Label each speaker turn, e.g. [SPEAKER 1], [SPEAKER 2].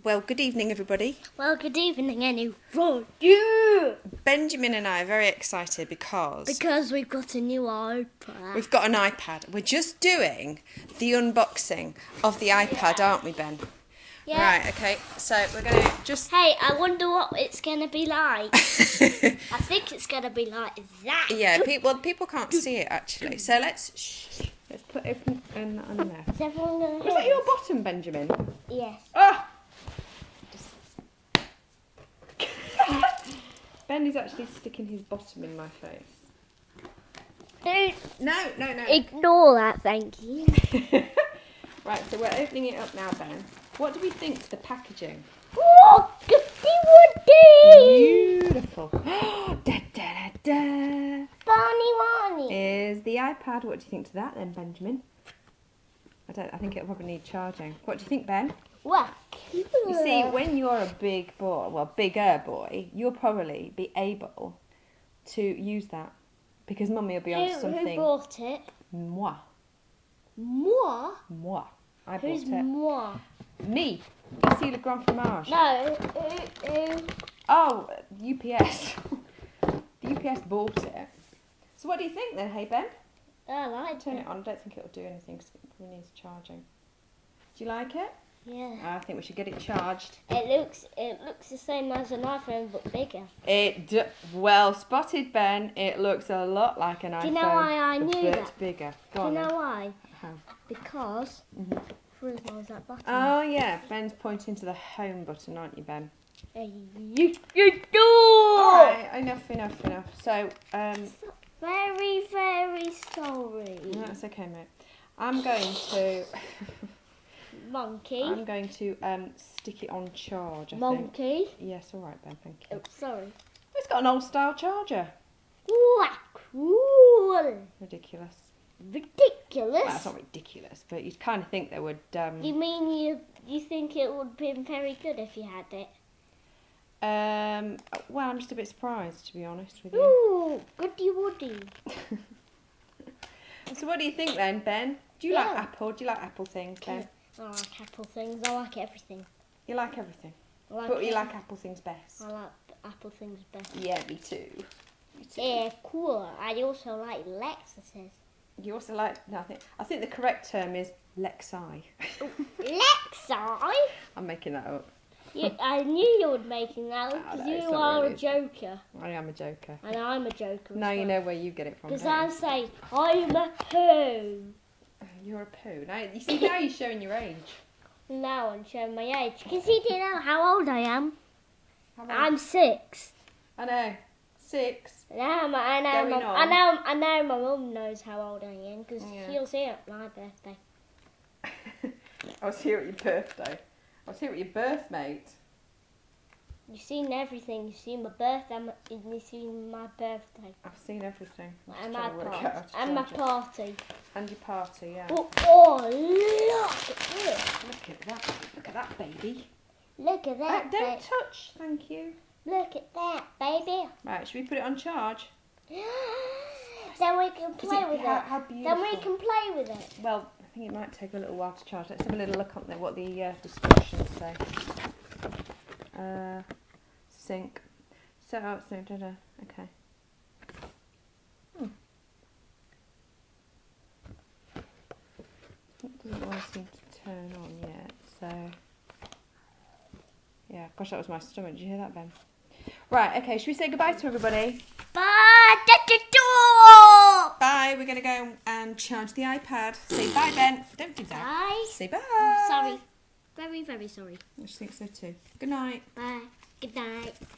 [SPEAKER 1] Well, good evening, everybody.
[SPEAKER 2] Well, good evening, anybody.
[SPEAKER 1] Benjamin and I are very excited because
[SPEAKER 2] we've got a new iPad.
[SPEAKER 1] we've got an iPad. We're just doing the unboxing of the iPad, aren't we, Ben?
[SPEAKER 2] Yeah.
[SPEAKER 1] Right, okay. So we're going to just...
[SPEAKER 2] Hey, I wonder what it's going to be like. I think it's going to be like that.
[SPEAKER 1] Yeah, people can't see it, actually. So let's put it on there.
[SPEAKER 2] Is everyone going to
[SPEAKER 1] Was that your bottom, Benjamin?
[SPEAKER 2] Yes.
[SPEAKER 1] Oh! Ben is actually sticking his bottom in my face.
[SPEAKER 2] Dude,
[SPEAKER 1] No.
[SPEAKER 2] ignore that, thank you.
[SPEAKER 1] Right, so we're opening it up now, Ben. What do we think to the packaging?
[SPEAKER 2] Oh, goody woody.
[SPEAKER 1] Beautiful. Da, da, da, da.
[SPEAKER 2] Bunny Wani.
[SPEAKER 1] Is the iPad. What do you think to that then, Benjamin? I think it'll probably need charging. What do you think, Ben?
[SPEAKER 2] Well,
[SPEAKER 1] You see, when you're a big boy, well, bigger boy, you'll probably be able to use that because Mummy will be on something.
[SPEAKER 2] Who bought it?
[SPEAKER 1] Moi.
[SPEAKER 2] Moi?
[SPEAKER 1] Moi. I
[SPEAKER 2] Who's
[SPEAKER 1] bought it.
[SPEAKER 2] moi?
[SPEAKER 1] Me. Ici le grand fromage.
[SPEAKER 2] No, who?
[SPEAKER 1] Oh, UPS. The UPS bought it. So what do you think then, hey Ben?
[SPEAKER 2] I like
[SPEAKER 1] Turn
[SPEAKER 2] it.
[SPEAKER 1] it on. I don't think it'll do anything because it probably needs charging. Do you like it?
[SPEAKER 2] Yeah.
[SPEAKER 1] I think we should get it charged.
[SPEAKER 2] It looks the same as an iPhone but bigger.
[SPEAKER 1] Well spotted, Ben. It looks a lot like an iPhone.
[SPEAKER 2] Do you know why I knew
[SPEAKER 1] but
[SPEAKER 2] that?
[SPEAKER 1] bigger.
[SPEAKER 2] Do you know why?
[SPEAKER 1] How?
[SPEAKER 2] Because where's that button?
[SPEAKER 1] Oh yeah, Ben's pointing to the home button, aren't you, Ben?
[SPEAKER 2] You do.
[SPEAKER 1] All right, enough. So
[SPEAKER 2] Very, very sorry.
[SPEAKER 1] that's okay, mate. I'm going to.
[SPEAKER 2] Monkey.
[SPEAKER 1] I'm going to stick it on charge. I
[SPEAKER 2] Monkey.
[SPEAKER 1] think. Yes, all right, Ben. Thank you.
[SPEAKER 2] Oh, sorry.
[SPEAKER 1] It's got an old style charger.
[SPEAKER 2] Cool.
[SPEAKER 1] Ridiculous.
[SPEAKER 2] Ridiculous.
[SPEAKER 1] Well, it's not ridiculous, but you'd kind of think they would.
[SPEAKER 2] You mean you think it would be very good if you had it?
[SPEAKER 1] Well, I'm just a bit surprised, to be honest with you.
[SPEAKER 2] Ooh, goody woody.
[SPEAKER 1] So, what do you think then, Ben? Do you like Apple? Do you like Apple things, Ben?
[SPEAKER 2] I like Apple things. I like everything.
[SPEAKER 1] You like everything,
[SPEAKER 2] I
[SPEAKER 1] but you like Apple things best.
[SPEAKER 2] I like Apple things best.
[SPEAKER 1] Yeah, me too.
[SPEAKER 2] Yeah, cool. I also like Lexuses.
[SPEAKER 1] You also like? No, I think the correct term is Lexi.
[SPEAKER 2] Lexi?
[SPEAKER 1] I'm making that up.
[SPEAKER 2] I knew you were making that because
[SPEAKER 1] no,
[SPEAKER 2] you
[SPEAKER 1] it's not
[SPEAKER 2] are
[SPEAKER 1] really.
[SPEAKER 2] a joker.
[SPEAKER 1] I am a joker.
[SPEAKER 2] And I'm a joker.
[SPEAKER 1] Now you know where you get it from.
[SPEAKER 2] Because
[SPEAKER 1] don't
[SPEAKER 2] I
[SPEAKER 1] you?
[SPEAKER 2] say, I'm a poo.
[SPEAKER 1] You're a poo. Now you see. Now you're showing your age.
[SPEAKER 2] Now I'm showing my age. Because you don't know how old I am.
[SPEAKER 1] How old?
[SPEAKER 2] I'm 6.
[SPEAKER 1] I know. 6.
[SPEAKER 2] I know my mum knows how old I am because she'll see it at my birthday.
[SPEAKER 1] I was here at your birthday. I was here at your birth, mate.
[SPEAKER 2] You've seen everything. You've seen my birthday. You've seen my birthday.
[SPEAKER 1] I've seen everything.
[SPEAKER 2] And my party. And my party.
[SPEAKER 1] And your party, yeah.
[SPEAKER 2] Oh, look at this.
[SPEAKER 1] Look at that. Look at that, baby.
[SPEAKER 2] Look at that.
[SPEAKER 1] Don't touch. Thank you.
[SPEAKER 2] Look at that, baby.
[SPEAKER 1] Right, should we put it on charge?
[SPEAKER 2] Then we can play with it.
[SPEAKER 1] How beautiful.
[SPEAKER 2] Then we can play with it.
[SPEAKER 1] Well, I think it might take a little while to charge. Let's have a little look on there what the instructions say. Sync. So, okay. It doesn't want to seem to turn on yet, so... Yeah, gosh, that was my stomach. Did you hear that, Ben? Right, okay, should we say goodbye to everybody?
[SPEAKER 2] Bye.
[SPEAKER 1] Bye, we're going to go and charge the iPad. Say bye, Ben. Don't do that.
[SPEAKER 2] Bye.
[SPEAKER 1] Say bye.
[SPEAKER 2] Sorry. Very, very sorry.
[SPEAKER 1] I just think so too. Good night.
[SPEAKER 2] Bye. Good night.